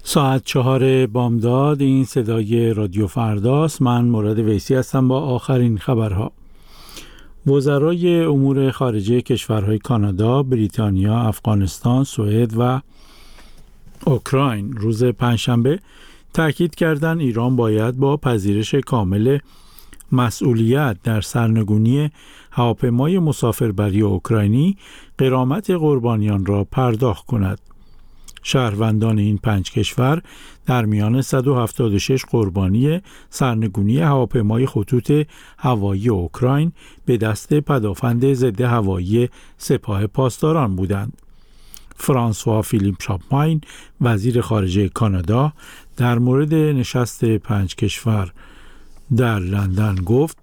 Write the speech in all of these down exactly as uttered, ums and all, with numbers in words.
ساعت چهار بامداد، این صدای رادیو فرداست. من مراد ویسی هستم با آخرین خبرها. وزرای امور خارجه کشورهای کانادا، بریتانیا، افغانستان، سوئد و اوکراین روز پنجشنبه تاکید کردند ایران باید با پذیرش کامل مسئولیت در سرنگونی هواپیمای مسافربری اوکراینی غرامت قربانیان را پرداخت کند. شهروندان این پنج کشور در میان صد و هفتاد و شش قربانی سرنگونی هواپیمای خطوط هوایی اوکراین به دست پدافند ضد هوایی سپاه پاسداران بودند. فرانسوا فیلیپ شاپماین، وزیر خارجه کانادا، در مورد نشست پنج کشور در لندن گفت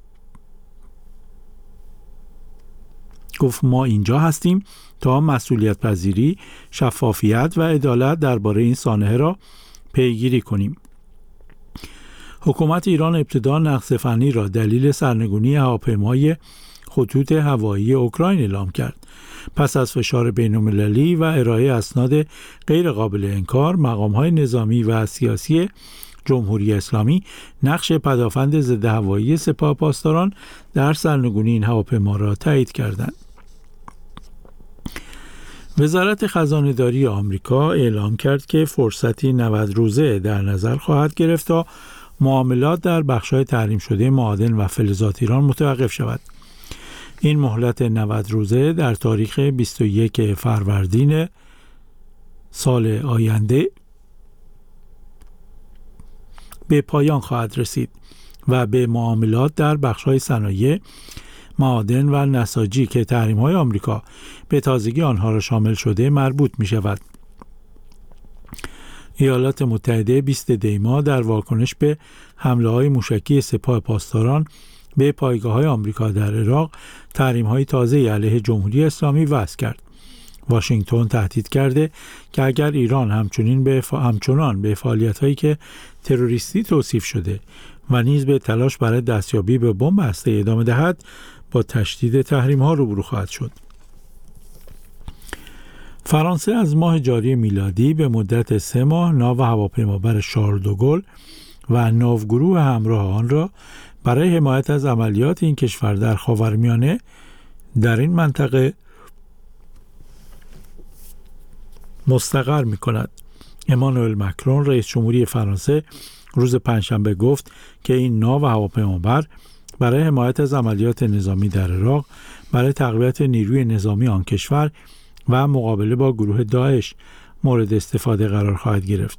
گفت ما اینجا هستیم تا مسئولیت پذیری، شفافیت و عدالت درباره این سانحه را پیگیری کنیم. حکومت ایران ابتدا نقص فنی را دلیل سرنگونی هواپیمای خطوط هوایی اوکراین اعلام کرد. پس از فشار بین‌المللی و ارائه اسناد غیر قابل انکار، مقام‌های نظامی و سیاسی جمهوری اسلامی نقش پدافند ضد هوایی سپاه پاسداران در سرنگونی این هواپیما را تایید کردند. وزارت خزانه‌داری آمریکا اعلام کرد که فرصتی نود روزه در نظر خواهد گرفت تا معاملات در بخش‌های تحریم شده معادن و فلزات ایران متوقف شود. این مهلت نود روزه در تاریخ بیست و یک فروردین سال آینده به پایان خواهد رسید و به معاملات در بخش‌های صنایع، معادن و نساجی که تحریم‌های آمریکا به تازگی آنها را شامل شده مربوط می‌شود. ایالات متحده بیست دی ماه در واکنش به حمله‌های موشکی سپاه پاسداران به پایگاه‌های آمریکا در عراق تحریم‌های تازه‌ای علیه جمهوری اسلامی وضع کرد. واشنگتن تهدید کرده که اگر ایران همچنین به ف... همچنان به فعالیت‌هایی که تروریستی توصیف شده و نیز به تلاش برای دستیابی به بمب هسته‌ای ادامه دهد، با تشدید تحریم‌ها روبرو خواهد شد. فرانسه از ماه جاری میلادی به مدت سه ماه ناو هواپیمابر شارل دوگل و ناوگروه همراه آن را برای حمایت از عملیات این کشور در خاورمیانه در این منطقه مستقر می کند. امانوئل مکرون رئیس جمهوری فرانسه روز پنجشنبه گفت که این ناو هواپیمابر برای حمایت از عملیات نظامی در عراق، برای تقویت نیروی نظامی آن کشور و مقابله با گروه داعش مورد استفاده قرار خواهد گرفت.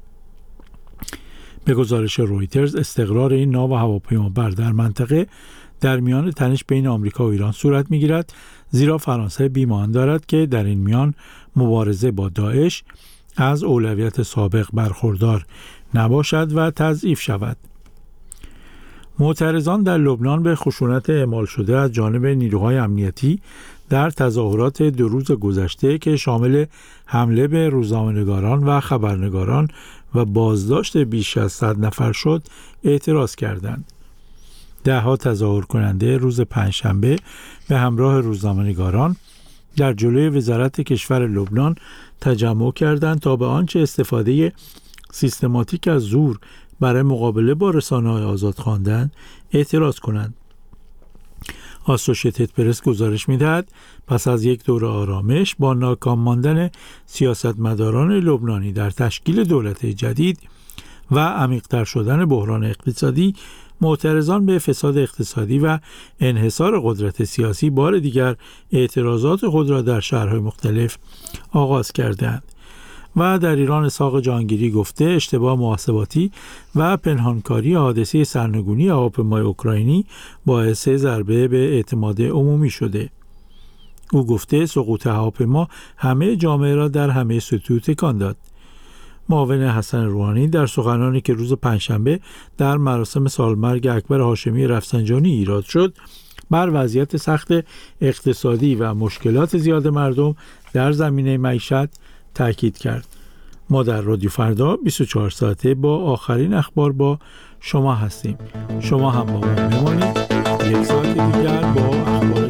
به گزارش رویترز، استقرار این ناو هواپیمابر در منطقه در میان تنش بین آمریکا و ایران صورت می‌گیرد، زیرا فرانسه بی‌مان دارد که در این میان مبارزه با داعش از اولویت سابق برخوردار نباشد و تضعیف شود. معترضان در لبنان به خشونت اعمال شده از جانب نیروهای امنیتی در تظاهرات دو روز گذشته که شامل حمله به روزنامه‌نگاران و خبرنگاران و بازداشت بیش از صد نفر شد اعتراض کردند. ده‌ها تظاهر کننده روز پنجشنبه به همراه روزنامه‌نگاران در جلوی وزارت کشور لبنان تجمع کردند تا به آنچه استفاده سیستماتیک از زور برای مقابله با رسانه‌های آزاد خواندند اعتراض کنند. آسوشیتد پرس گزارش می‌دهد پس از یک دوره آرامش با ناکام ماندن سیاستمداران لبنانی در تشکیل دولت جدید و عمیق‌تر شدن بحران اقتصادی، معترضان به فساد اقتصادی و انحصار قدرت سیاسی بار دیگر اعتراضات خود را در شهرهای مختلف آغاز کردند. و در ایران اسحاق جهانگیری گفته اشتباه محاسباتی و پنهانکاری حادثه سرنگونی هواپیمای اوکراینی باعث ضربه به اعتماد عمومی شده. او گفته سقوط هواپیما همه جامعه را در همه سطوح تکان داد. معاون حسن روحانی در سخنانی که روز پنجشنبه در مراسم سالمرگ اکبر هاشمی رفسنجانی ایراد شد، بر وضعیت سخت اقتصادی و مشکلات زیاد مردم در زمینه معیشت تاکید کرد. ما در رادیو فردا بیست و چهار ساعته با آخرین اخبار با شما هستیم. شما هم با ما بمانید. یک ساعت دیگر با اخبار